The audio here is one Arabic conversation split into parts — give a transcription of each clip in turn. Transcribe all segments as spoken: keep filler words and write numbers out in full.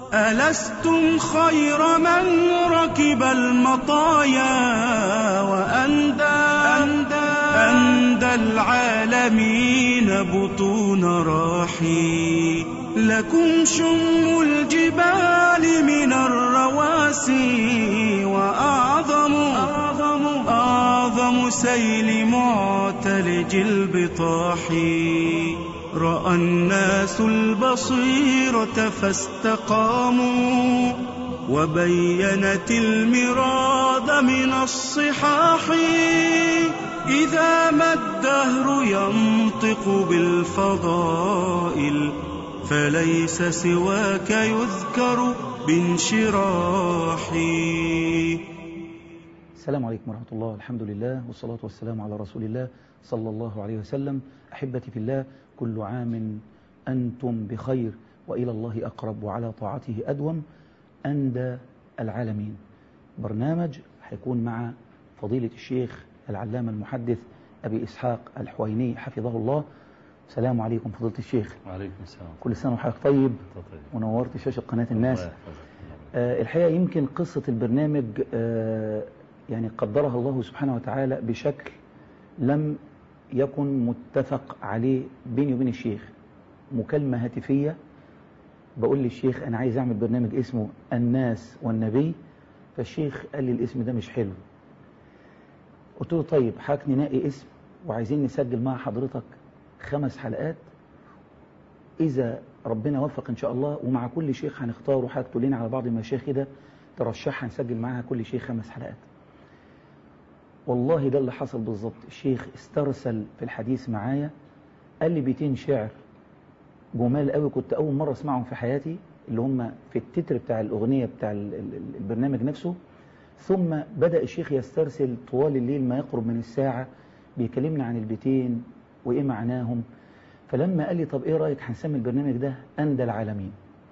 ألستم خير من ركب المطايا وأندى أندى, أندى العالمين بطون راحي. لكم شم الجبال من الرواسي وأعظم أعظم, أعظم سيل معتلج البطاح. رأى الناس البصيرة فاستقاموا وبينت المراد من الصحاح. إذا ما الدهر ينطق بالفضائل فليس سواك يذكر بانشراحي. السلام عليكم ورحمة الله. الحمد لله والصلاة والسلام على رسول الله صلى الله عليه وسلم. أحبتي في الله، كل عام أنتم بخير وإلى الله أقرب وعلى طاعته أدوم. أندى العالمين برنامج هيكون مع فضيلة الشيخ العلامة المحدث أبي إسحاق الحويني حفظه الله. السلام عليكم فضيلة الشيخ. وعليكم السلام. كل سنة وحضرتك طيب ونورت شاشة قناة الناس. آه الحقيقة يمكن قصة البرنامج آه يعني قدرها الله سبحانه وتعالى بشكل لم يكن متفق عليه بيني وبين الشيخ. مكالمة هاتفية بقول للشيخ أنا عايز أعمل برنامج اسمه الناس والنبي، فالشيخ قال لي الاسم ده مش حلو. قلت له طيب حضرتك ننقي اسم وعايزين نسجل مع حضرتك خمس حلقات إذا ربنا وفق إن شاء الله، ومع كل شيخ هنختاره حضرتك تقول لنا على بعض المشايخ كده ترشحها نسجل معاها كل شيخ خمس حلقات. والله ده اللي حصل بالظبط. الشيخ استرسل في الحديث معايا، قال لي بيتين شعر جمال قوي كنت أول مرة أسمعهم في حياتي، اللي هم في التتر بتاع الأغنية بتاع البرنامج نفسه. ثم بدأ الشيخ يسترسل طوال الليل ما يقرب من الساعة بيكلمنا عن البيتين وإيه معناهم. فلما قال لي طب إيه رأيك هنسمي البرنامج ده أندى العالمين.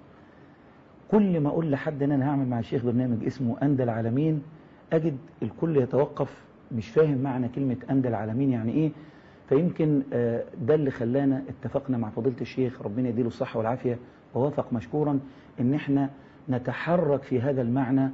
كل ما أقول لحد أن أنا هعمل مع الشيخ برنامج اسمه أندى العالمين أجد الكل يتوقف مش فاهم معنى كلمة أندى العالمين يعني إيه. فيمكن ده اللي خلانا اتفقنا مع فضيلة الشيخ ربنا يديله الصحة والعافية ووافق مشكورا ان احنا نتحرك في هذا المعنى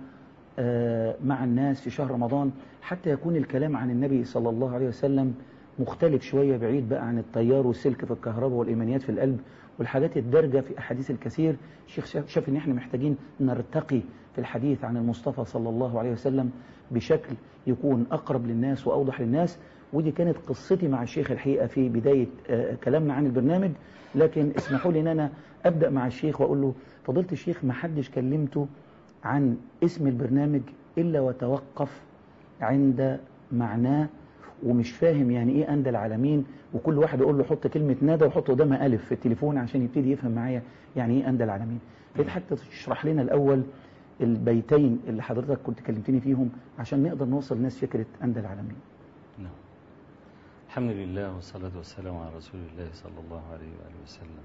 مع الناس في شهر رمضان، حتى يكون الكلام عن النبي صلى الله عليه وسلم مختلف شوية، بعيد بقى عن التيار والسلك في الكهرباء والإيمانيات في القلب والحاجات الدارجة في أحاديث الكثير. الشيخ شاف ان احنا محتاجين نرتقي في الحديث عن المصطفى صلى الله عليه وسلم بشكل يكون أقرب للناس وأوضح للناس. ودي كانت قصتي مع الشيخ الحقيقة في بداية كلامنا عن البرنامج. لكن اسمحوا لي ان انا ابدأ مع الشيخ واقول له فضيلة الشيخ ما حدش كلمته عن اسم البرنامج الا وتوقف عند معناه ومش فاهم يعني ايه أندى العالمين، وكل واحد اقول له حط كلمة ندى وحط قدامها ألف في التليفون عشان يبتدي يفهم معايا يعني ايه أندى العالمين. حتى تشرح لنا الاول البيتين اللي حضرتك كنت كلمتني فيهم عشان نقدر نوصل الناس فكرة أندى العالمين. نعم. الحمد لله والصلاة والسلام على رسول الله صلى الله عليه وآله وسلم.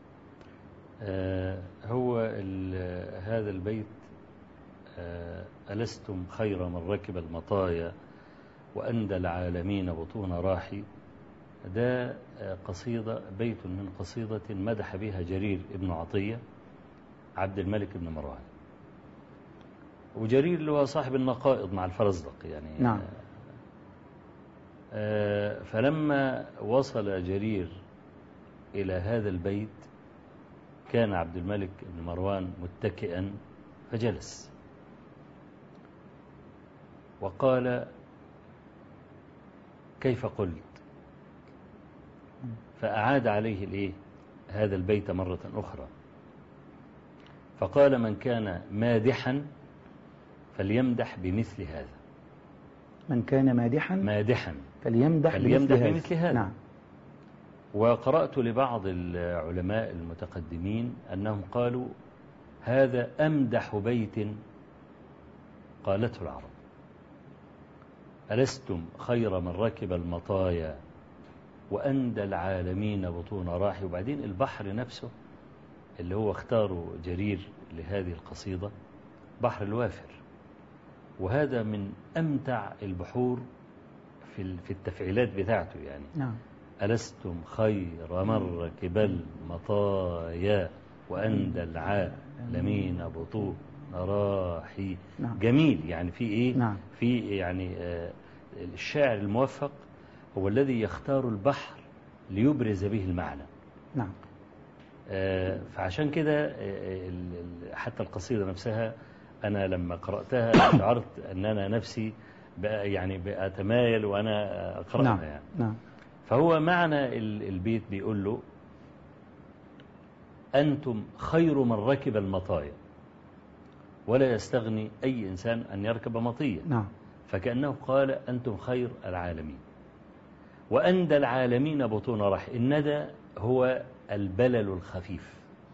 آه هو هذا البيت آه ألستم خير من ركب المطايا وأندى العالمين بطون راحي. ده آه قصيدة بيت من قصيدة مدح بها جرير ابن عطية عبد الملك بن مروان. وجرير اللي هو صاحب النقائض مع الفرزدق يعني. نعم. آه فلما وصل جرير إلى هذا البيت كان عبد الملك بن مروان متكئا فجلس وقال كيف قلت، فأعاد عليه الإيه هذا البيت مرة أخرى فقال من كان مادحا فليمدح بمثل هذا. من كان مادحا مادحا فليمدح, فليمدح بمثل, بمثل هذا. نعم. وقرأت لبعض العلماء المتقدمين أنهم قالوا هذا أمدح بيت قالته العرب. ألستم خير من ركب المطايا وأندى العالمين بطون راحي. وبعدين البحر نفسه اللي هو اختاره جرير لهذه القصيدة بحر الوافر، وهذا من أمتع البحور في في التفعيلات بتاعته يعني. نعم. ألستم خير من ركب المطايا وأندى العالمين بطون راحي. نعم. جميل، يعني في إيه؟ نعم. في يعني آه الشاعر الموفق هو الذي يختار البحر ليبرز به المعنى. نعم. آه فعشان كده آه حتى القصيدة نفسها أنا لما قرأتها شعرت أن أنا نفسي بقى يعني بأتمايل وأنا أقرأها. نعم. يعني. نعم. فهو معنى البيت بيقول له: أنتم خير من ركب المطايا ولا يستغني أي إنسان أن يركب مطية. نعم. فكأنه قال: أنتم خير العالمين وأندى العالمين بطون رح. الندى هو البلل الخفيف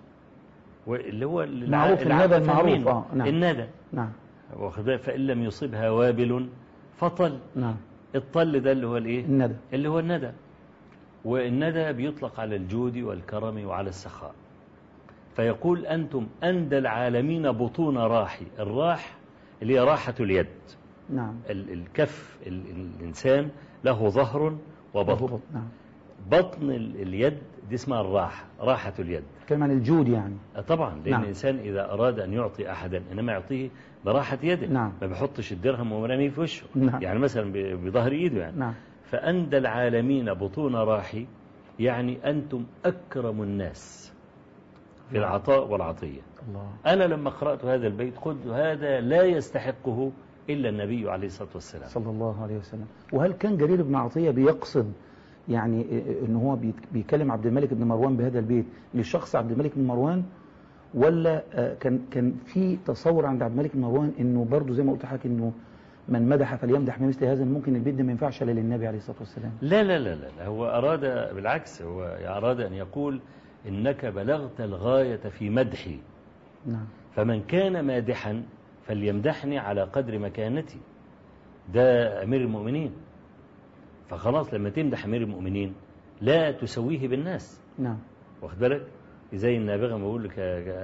اللي هو معروف الندى المعروف. آه. نعم. الندى. نعم. فإن لم يصبها وابل فطل. نعم. الطل ده اللي هو الايه؟ الندى. اللي هو الندى. والندى بيطلق على الجود والكرم وعلى السخاء. فيقول: أنتم أندى العالمين بطون راحي. الراح اللي هي راحة اليد. نعم. الكف الإنسان له ظهر وبطن. نعم. بطن اليد دي اسمها الراحة، راحة اليد. كمان الجود يعني. طبعا لأن نعم. الإنسان إذا أراد أن يعطي أحدا إنما يعطيه براحة يده. نعم. ما بيحطش الدرهم ومرميه في وشه. نعم. يعني مثلا بظهر إيده يعني. نعم. فأندى العالمين بطون راحي يعني أنتم أكرم الناس في العطاء والعطية. الله. أنا لما قرأت هذا البيت قلت هذا لا يستحقه إلا النبي عليه الصلاة والسلام صلى الله عليه وسلم. وهل كان جرير بن عطية بيقصد يعني ان هو بيكلم عبد الملك بن مروان بهذا البيت لشخص عبد الملك بن مروان، ولا كان كان في تصور عند عبد الملك بن مروان انه برضه زي ما قلت لحضرتك انه من مدح فليمدح بمثل هذا، ممكن البيت ده ما ينفعش الا للنبي عليه الصلاه والسلام؟ لا لا لا لا، هو اراد بالعكس، هو اراد ان يقول انك بلغت الغايه في مدحي. نعم. فمن كان مادحا فليمدحني على قدر مكانتي. ده امير المؤمنين، فخلاص لما تمدح امير المؤمنين لا تسويه بالناس. نعم. واخد بالك؟ زي النابغه ما بيقول لك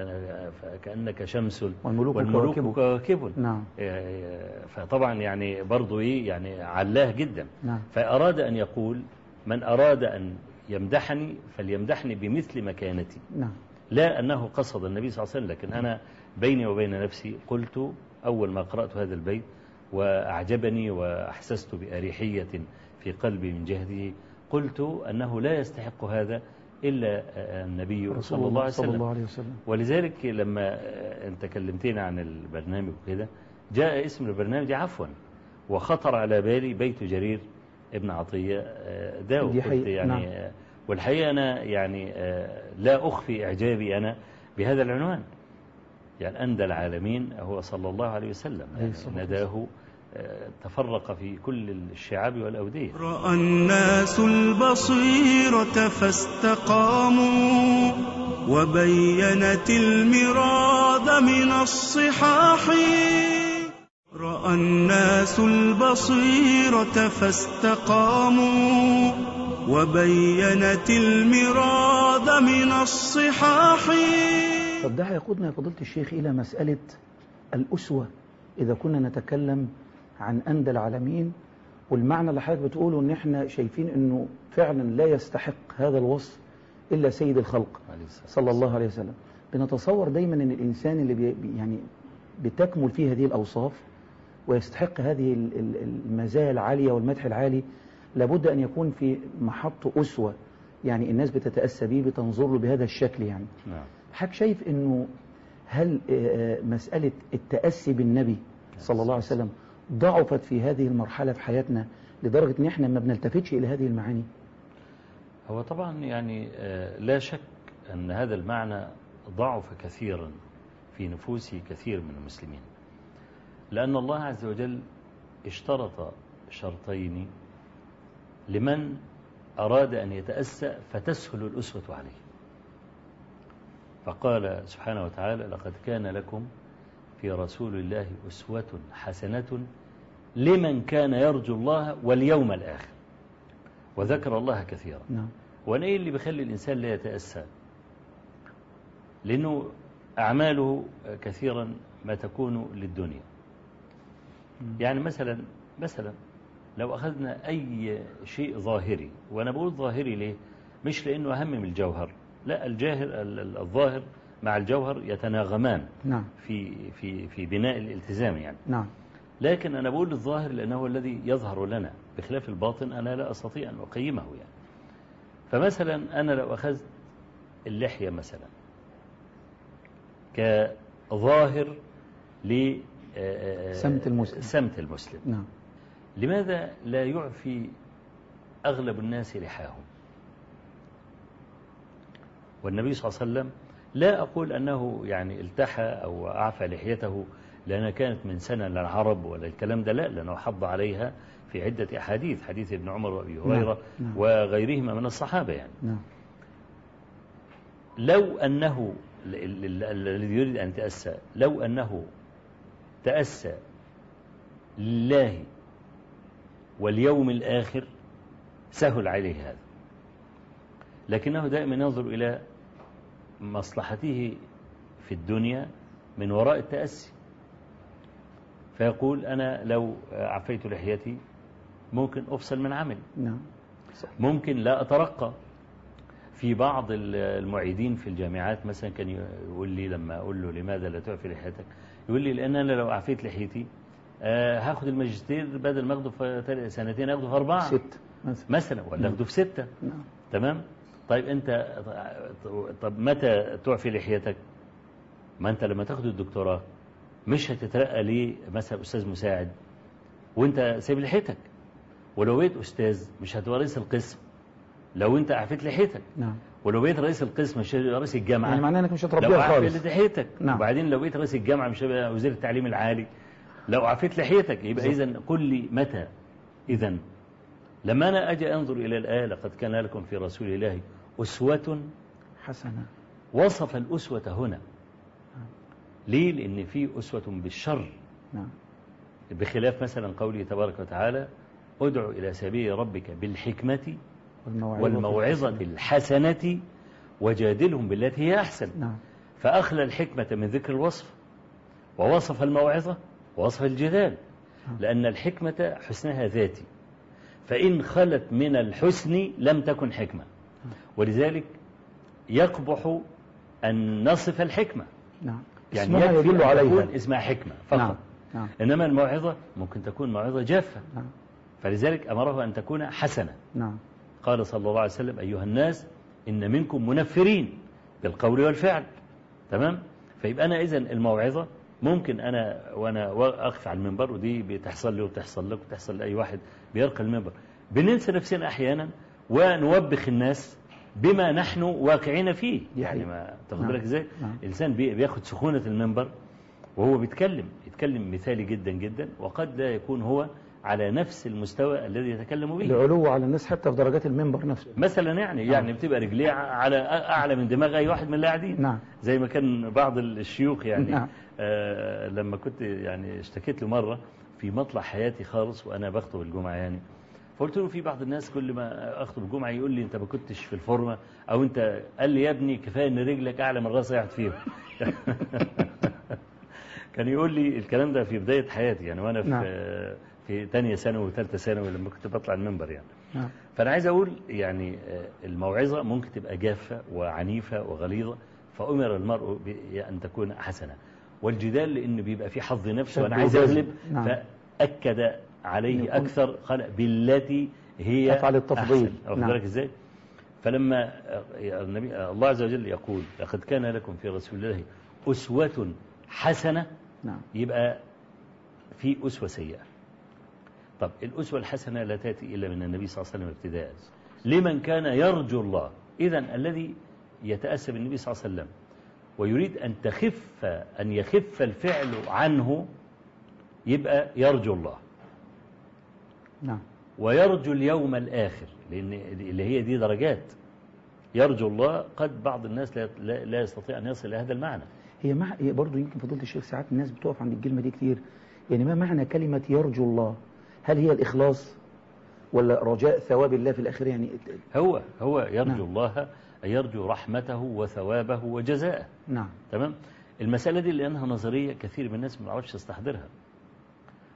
كانك شمس والملوك, والملوك كواكب. نعم. فطبعا يعني برضه ايه يعني علاه جدا. نعم. فاراد ان يقول من اراد ان يمدحني فليمدحني بمثل مكانتي. نعم. لا انه قصد النبي صلى الله عليه وسلم، لكن انا بيني وبين نفسي قلت اول ما قرات هذا البيت واعجبني واحسست باريحيه في قلبي من جهده، قلت أنه لا يستحق هذا إلا النبي صلى الله عليه وسلم. صلى الله عليه وسلم. ولذلك لما أنت كلمتنا عن البرنامج وكده جاء اسم البرنامج عفوا وخطر على بالي بيت جرير ابن عطية ده، قلت يعني نعم. والحقيقة أنا يعني لا أخفي إعجابي أنا بهذا العنوان، يعني أندى العالمين هو صلى الله عليه وسلم، يعني نداه تفرق في كل الشعاب والأودية. رأى الناس البصيرة فاستقاموا وبينت المراد من الصحاح. رأى الناس البصيرة فاستقاموا وبينت المراد من الصحاح. طب ده هيقودنا يا فضيلة الشيخ إلى مسألة الأسوة إذا كنا نتكلم عن أندى العالمين، والمعنى اللي حضرتك بتقوله ان احنا شايفين انه فعلا لا يستحق هذا الوصف الا سيد الخلق صلى الله عليه وسلم. بنتصور دايما ان الانسان اللي بي يعني بتكمل فيه هذه الاوصاف ويستحق هذه المزايا العاليه والمدح العالي لابد ان يكون في محط اسوه، يعني الناس بتتاسى به بتنظر له بهذا الشكل. يعني نعم. حضرتك شايف انه هل مساله التاسي بالنبي صلى الله عليه وسلم ضعفت في هذه المرحلة في حياتنا لدرجة ان احنا ما بنلتفتش الى هذه المعاني؟ هو طبعا يعني لا شك ان هذا المعنى ضعف كثيرا في نفوس كثير من المسلمين، لأن الله عز وجل اشترط شرطين لمن أراد أن يتأسى فتسهل الأسوة عليه. فقال سبحانه وتعالى: لقد كان لكم في رسول الله أسوة حسنة لمن كان يرجو الله واليوم الآخر وذكر الله كثيرا. نعم. وأنا إيه اللي بيخلي الإنسان لا يتأسى؟ لأنه أعماله كثيرا ما تكون للدنيا. يعني مثلا مثلا لو أخذنا أي شيء ظاهري، وأنا بقول ظاهري ليه؟ مش لأنه أهم من الجوهر، لا، الجاهر الظاهر مع الجوهر يتناغمان نعم في في في بناء الالتزام يعني. نعم لكن أنا بقول الظاهر لأنه هو الذي يظهر لنا، بخلاف الباطن أنا لا أستطيع أن أقيمه يعني. فمثلا أنا لو أخذت اللحية مثلا كظاهر سمت المسلم سمت المسلم نعم. لماذا لا يعفي أغلب الناس لحاهم؟ والنبي صلى الله عليه وسلم لا أقول أنه يعني التحى أو أعفى لحيته لأنها كانت من سنة للعرب ولا الكلام ده، لا، لأنه حض عليها في عدة أحاديث، حديث ابن عمر وأبي هريرة نعم. نعم. وغيرهما من الصحابة يعني. نعم. لو أنه الذي يريد أن يتأسى، لو أنه تأسى لله واليوم الآخر سهل عليه هذا، لكنه دائما ينظر إلى مصلحته في الدنيا من وراء التأسي، فيقول أنا لو عفيت لحيتي ممكن أفصل من عملي، نعم. ممكن لا أترقى. في بعض المعيدين في الجامعات مثلا كان يقول لي لما أقول له لماذا لا تعفي لحيتك، يقول لي لأن أنا لو عفيت لحيتي آه هاخد الماجستير بدل ما أخده في سنتين أخده في أربعة ست مثلا, مثلا ولا أخده في ستة. نعم. تمام. طيب أنت طب متى تعفي لحيتك؟ ما أنت لما تاخد الدكتوراه مش هتترقى ليه مثلا أستاذ مساعد وأنت سايب لحيتك، ولو بقيت أستاذ مش هتبقى رئيس القسم لو أنت عفيت لحيتك. نعم. ولو بقيت رئيس القسم مش هتبقى رئيس الجامعة، يعني معناه انك مش هتربيها لو خالص. عفيت لحيتك. نعم. وبعدين لو بقيت رئيس الجامعة مش هتبقى وزير التعليم العالي لو عفيت لحيتك. يبقى إذن قل لي متى. إذن لما أنا أجي أنظر إلى الآية لقد كان لكم في رسول الله أسوة حسنة، وصف الأسوة هنا ليه؟ لأن في أسوة بالشر. نعم. بخلاف مثلا قوله تبارك وتعالى ادع إلى سبيل ربك بالحكمة والموعظة الحسنة وجادلهم بالتي هي أحسن. نعم. فأخلى الحكمة من ذكر الوصف ووصف الموعظة ووصف الجدال، لأن الحكمة حسنها ذاتي، فإن خلت من الحسن لم تكن حكمة، ولذلك يقبح أن نصف الحكمة. نعم. يعني يدل عليها اسمها حكمة فقط. نعم. نعم. إنما الموعظة ممكن تكون موعظة جافة. نعم. فلذلك أمره أن تكون حسنة. نعم. قال صلى الله عليه وسلم أيها الناس إن منكم منفرين بالقول والفعل. تمام. فيبقى أنا إذن الموعظة ممكن أنا وأنا أقف على المنبر، ودي بتحصل لي وبتحصل لك وبتحصل لأي واحد بيرقى المنبر، بننسى نفسنا أحيانا ونوبخ الناس بما نحن واقعين فيه. يعني ما تاخد بالك ازاي؟ الإنسان بياخد سخونة المنبر وهو بيتكلم يتكلم مثالي جدا جدا، وقد لا يكون هو على نفس المستوى الذي يتكلم به. العلو على الناس حتى في درجات المنبر نفسه مثلا يعني نعم. يعني بتبقى رجليه على أعلى من دماغ أي واحد من اللي قاعدين. نعم. زي ما كان بعض الشيوخ يعني. نعم. آه لما كنت يعني اشتكيت له مرة في مطلع حياتي خالص وأنا بخطب الجمعة يعني، فقلت له في بعض الناس كل ما أخطب الجمعة يقول لي أنت ما كنتش في الفورمة، أو أنت قال لي يا ابني كفاية إن رجلك أعلى من راس واحد فيهم. كان يقول لي الكلام ده في بداية حياتي يعني، وأنا في نعم. في تانية ثانوي وثالثة ثانوي لما كنت بطلع المنبر يعني. نعم. فأنا عايز أقول يعني الموعظة ممكن تبقى جافة وعنيفة وغليظة، فأمر المرء أن تكون حسنة. والجدال لأنه بيبقى في حظ نفس وأنا عايز أغلب. نعم. فأكد عليه أكثر، قال بالتي هي أفعل التفضيل. أحسن. نعم. بالك إزاي؟ فلما النبي الله عز وجل يقول لقد كان لكم في رسول الله أسوة حسنة. نعم. يبقى في أسوة سيئة. طب الأسوة الحسنة لا تأتي إلا من النبي صلى الله عليه وسلم ابتداء لمن كان يرجو الله. إذن الذي يتأسى بالنبي صلى الله عليه وسلم ويريد أن تخف أن يخف الفعل عنه يبقى يرجو الله. نعم. ويرجو اليوم الآخر، لأن اللي هي دي درجات. يرجو الله قد بعض الناس لا, لا يستطيع أن يصل إلى هذا المعنى. هي مع هي برضه يمكن فضيلة الشيخ ساعات الناس بتقف عند الكلمة دي كتير. يعني ما معنى كلمة يرجو الله؟ هل هي الإخلاص ولا رجاء ثواب الله في الآخر؟ يعني هو هو يرجو نعم. الله، يرجو رحمته وثوابه وجزاءه. نعم. تمام. المسألة دي لأنها نظرية كثير من الناس ما يعرفش يستحضرها،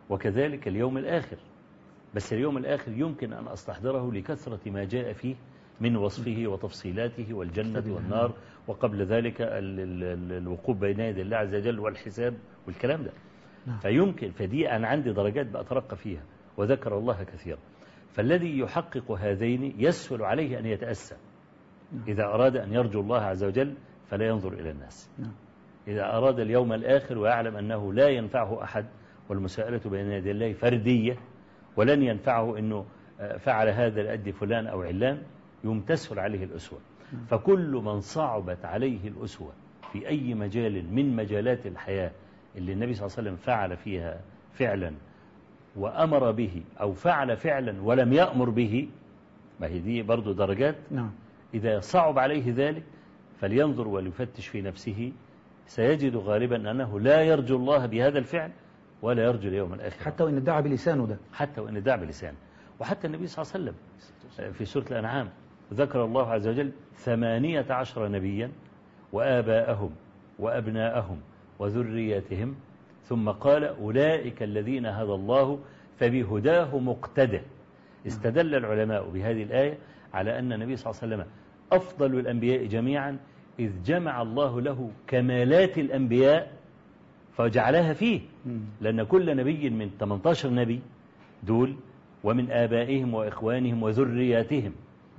وكذلك اليوم الآخر. بس اليوم الآخر يمكن أن أستحضره لكثرة ما جاء فيه من وصفه وتفصيلاته والجنة والنار، وقبل ذلك الوقوف بين يدي الله عز وجل والحساب والكلام ده. فيمكن فدي أنا عندي درجات بأترقى فيها، وذكر الله كثيرا. فالذي يحقق هذين يسهل عليه أن يتأسى إذا أراد أن يرجو الله عز وجل فلا ينظر إلى الناس. إذا أراد اليوم الآخر ويعلم أنه لا ينفعه أحد، والمساءلة بين يدي الله فردية، ولن ينفعه أنه فعل هذا لأجل فلان أو علان، يوم تسهل عليه الأسوة. فكل من صعبت عليه الأسوة في أي مجال من مجالات الحياة اللي النبي صلى الله عليه وسلم فعل فيها فعلا وأمر به، أو فعل فعلا ولم يأمر به، ما هي دي برضو درجات. نعم. إذا صعب عليه ذلك فلينظر وليفتش في نفسه، سيجد غالبا أنه لا يرجو الله بهذا الفعل ولا يرجو اليوم الآخر، حتى وإن ادعى بلسانه ده، حتى وإن ادعى بلسانه. وحتى النبي صلى الله عليه وسلم في سورة الأنعام ذكر الله عز وجل ثمانية عشر نبيا وآباءهم وأبناءهم وذرياتهم، ثم قال أولئك الذين هدى الله فبهداه مقتدى. استدل العلماء بهذه الآية على أن النبي صلى الله عليه وسلم أفضل الأنبياء جميعا، إذ جمع الله له كمالات الأنبياء فجعلها فيه، لأن كل نبي من ثمانية عشر نبي دول ومن آبائهم وإخوانهم وذرياتهم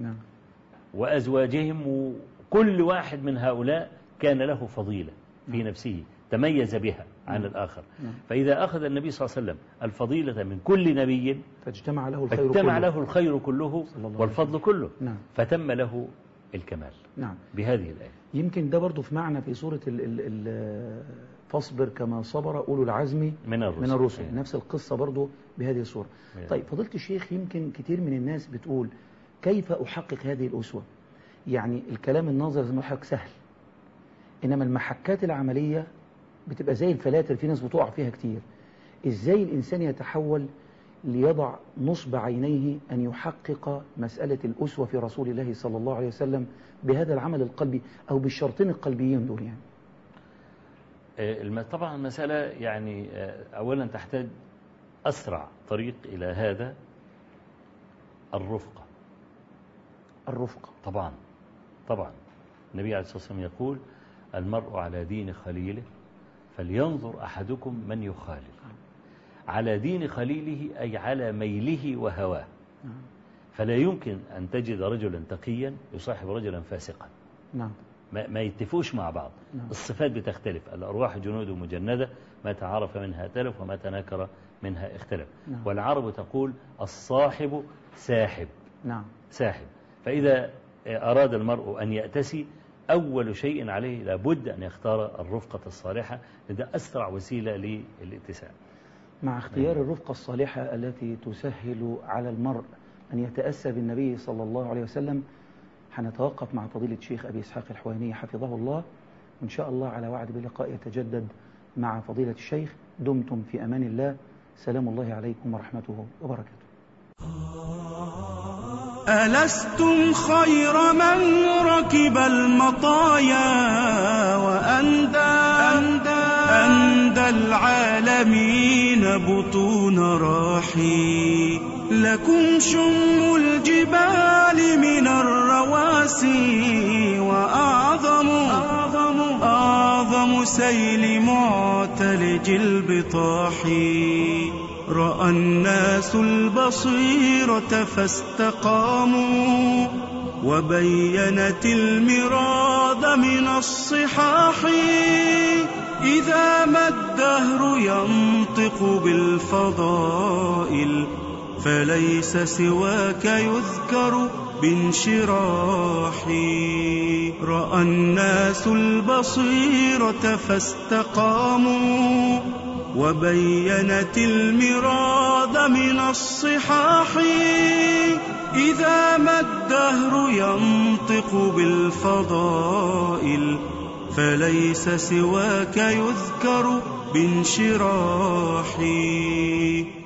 وأزواجهم، وكل واحد من هؤلاء كان له فضيلة في نفسه تميز بها عن الآخر. فإذا أخذ النبي صلى الله عليه وسلم الفضيلة من كل نبي فاجتمع له الخير فاجتمع كله, له الخير كله والفضل كله. نعم. فتم له الكمال. نعم. بهذه الآية. يمكن ده برضو في معنى في سورة ال ال ال فاصبر كما صبر أولو العزم من الرسل, من الرسل. أيه. نفس القصة برضو بهذه الصورة. أيه. طيب فضيلة الشيخ، يمكن كتير من الناس بتقول كيف أحقق هذه الأسوة؟ يعني الكلام النظري زي ما حضرتك سهل، إنما المحكات العملية بتبقى زي الفلاتر، في ناس بتقع فيها كتير. إزاي الإنسان يتحول ليضع نصب عينيه أن يحقق مسألة الأسوة في رسول الله صلى الله عليه وسلم بهذا العمل القلبي أو بالشرطين القلبيين دول؟ يعني طبعا المسألة يعني أولا تحتاج أسرع طريق إلى هذا الرفقة. الرفقة طبعا طبعا النبي عليه الصلاة والسلام يقول المرء على دين خليله فلينظر أحدكم من يخالل. على دين خليله أي على ميله وهواه. فلا يمكن أن تجد رجلا تقيا يصاحب رجلا فاسقا. نعم. ما يتفوش مع بعض. نعم. الصفات بتختلف، الأرواح جنود مجندة، ما تعارف منها تلف وما تناكر منها اختلف. نعم. والعرب تقول الصاحب ساحب. نعم. ساحب. فإذا أراد المرء أن يأتسي أول شيء عليه لابد أن يختار الرفقة الصالحة، لذا أسرع وسيلة للاتساع. مع اختيار الرفقة الصالحة التي تسهل على المرء أن يتأسى بالنبي صلى الله عليه وسلم، هنتوقف مع فضيلة الشيخ أبي إسحاق الحويني حفظه الله، وإن شاء الله على وعد بلقاء يتجدد مع فضيلة الشيخ. دمتم في أمان الله، سلام الله عليكم ورحمته وبركاته. ألستم خير من ركب المطايا وأندى أندى العالمين بطون راحي، لكم شم الجبال من الرواسي وأعظم أعظم سيل معتلج البطاح. رأى الناس البصيرة فاستقاموا وبينت المراد من الصحاح. إذا ما الدهر ينطق بالفضائل فليس سواك يذكر بانشراح. رأى الناس البصيرة فاستقاموا وبينت المراد من الصحاح. إذا ما الدهر ينطق بالفضائل فليس سواك يذكر بانشراح.